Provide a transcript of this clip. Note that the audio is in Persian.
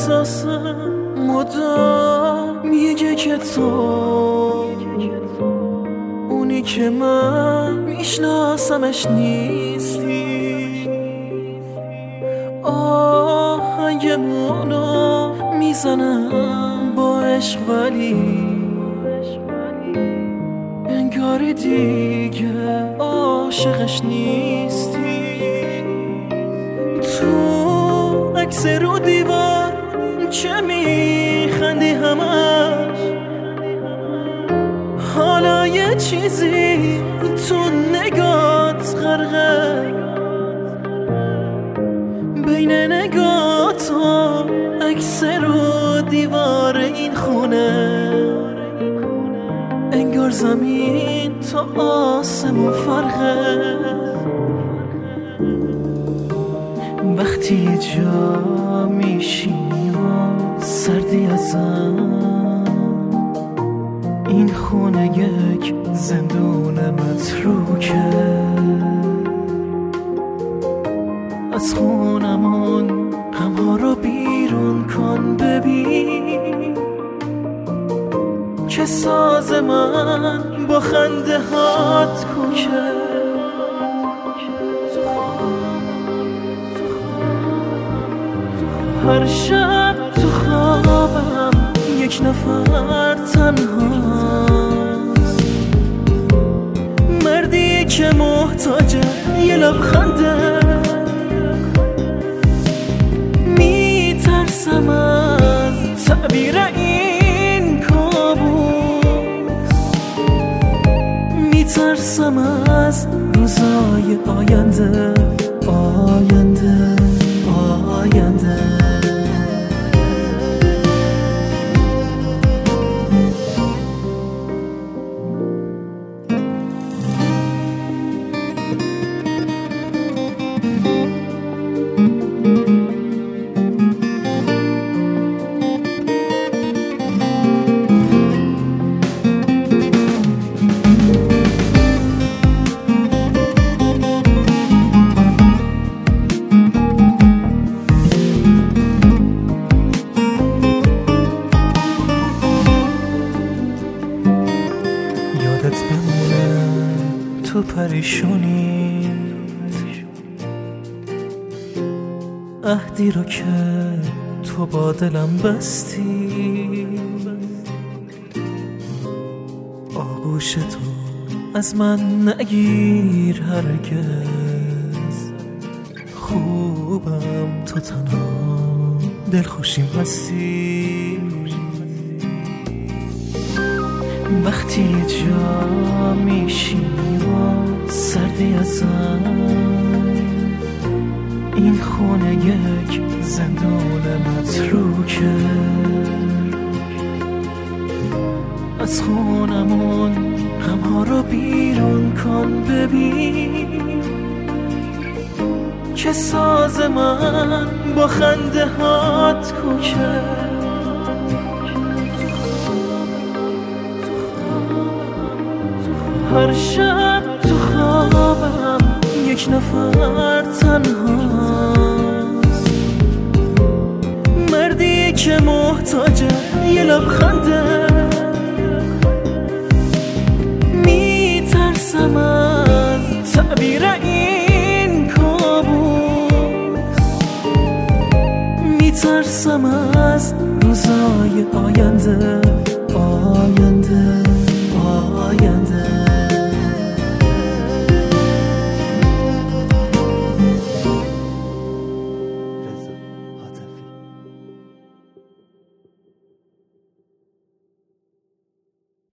احساسم مدام میگه که تو اونی که من میشناسمش نیستی. آهنگمونو میزنم با عشق ولی انگاری دیگه عاشقش نیستی. تو عکس رو دیوار چه میخندی همش، حالا یه چیزی تو نگات غرقه، بین نگات و عکس رو دیوار این خونه انگار زمین تا آسمون فرقه. وقتی یه جا میشینی و سردی ازم، این خونه یک زندون متروکه. از خونمون غمها رو بیرون کن، ببین که ساز من با خنده هات کوکه. هر شب تو خوابم یک نفر تنهاست، مردی که محتاج یه لبخنده. میترسم از تعبیر این کابوس، میترسم از روزای آینده آینده آینده. تو پریشونی عهدی رو که تو با دلم بستی، آغوش تو از من نگیر هرگز. خوبم تو تنها دلخوشیم هستی، وقتی یه جا میشینی و سردی ازم، این خونه یک زندون متروکه. از خونمون غمها رو بیرون کن، ببین که ساز من با خنده هات کوکه. هر شب تو خوابم یک نفر تنهاست، مردی که محتاج یه لبخنده. میترسم از تعبیر این کابوس، میترسم از روزای آینده